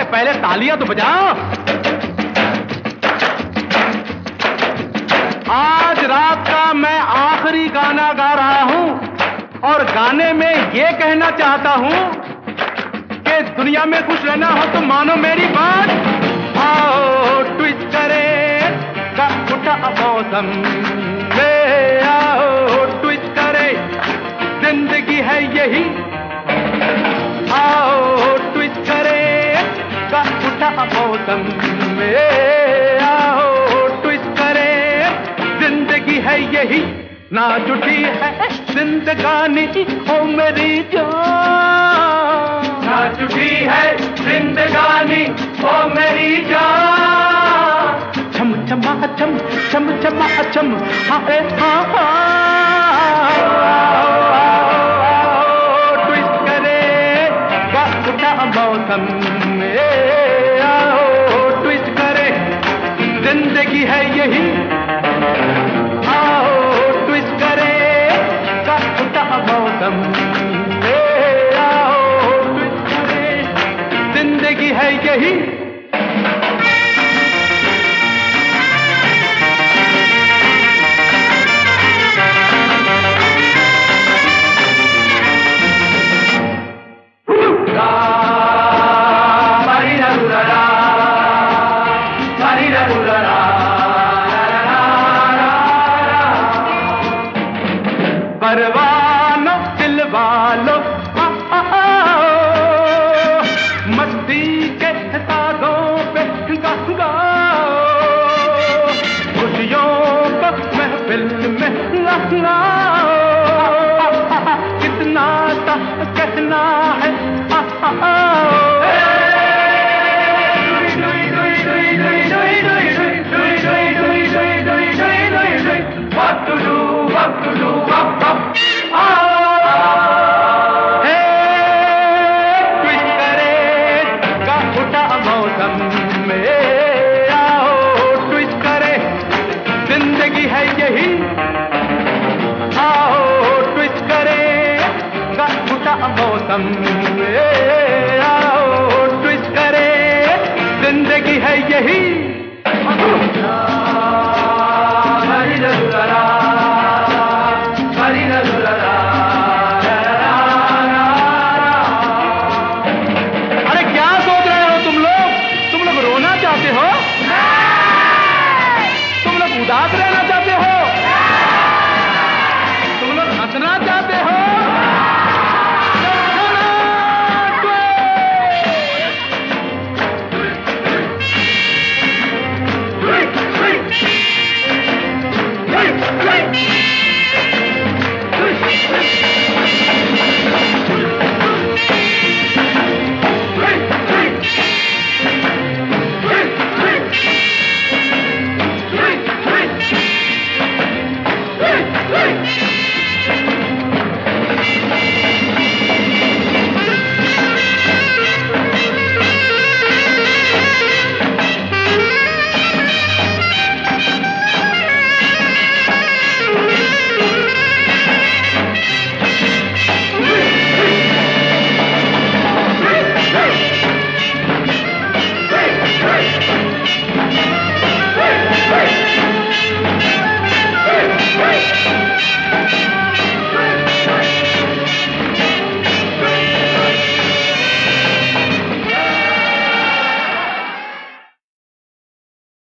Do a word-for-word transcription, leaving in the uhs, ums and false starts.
पहले तालियां तो बजाओ। आज रात का मैं आखिरी गाना गा रहा हूं और गाने में ये कहना चाहता हूं कि दुनिया में खुश रहना हो तो मानो मेरी बात। आओ ट्विस्ट करे का उठा मौसम में, आओ ट्विस्ट करे जिंदगी है यही। आओ ट्विस्ट करे का उठा मौसम में, आओ ट्विस्ट करे जिंदगी है यही। ना जुटी है जिंदगानी ओ मेरी जान, ना जुटी है जिंदगानी ओ मेरी जान। छम छमा छम छम छमा छम हाय हाँ हाँ, ट्विस्ट करे गा उठा मौसम में, आओ ट्विस्ट करे जिंदगी है यही। आओ ट्विस्ट करे गा उठा मौसम में, आओ ट्विस्ट करे जिंदगी है यही। परवानो दिल वालो मस्ती के साजों पे गाओ, खुशियों को महफिल में लहराओ। कितना सा कहना है what to do, what to do, up, up. जिंदगी है यही। आओ ट्विस्ट करे गा उठा मौसम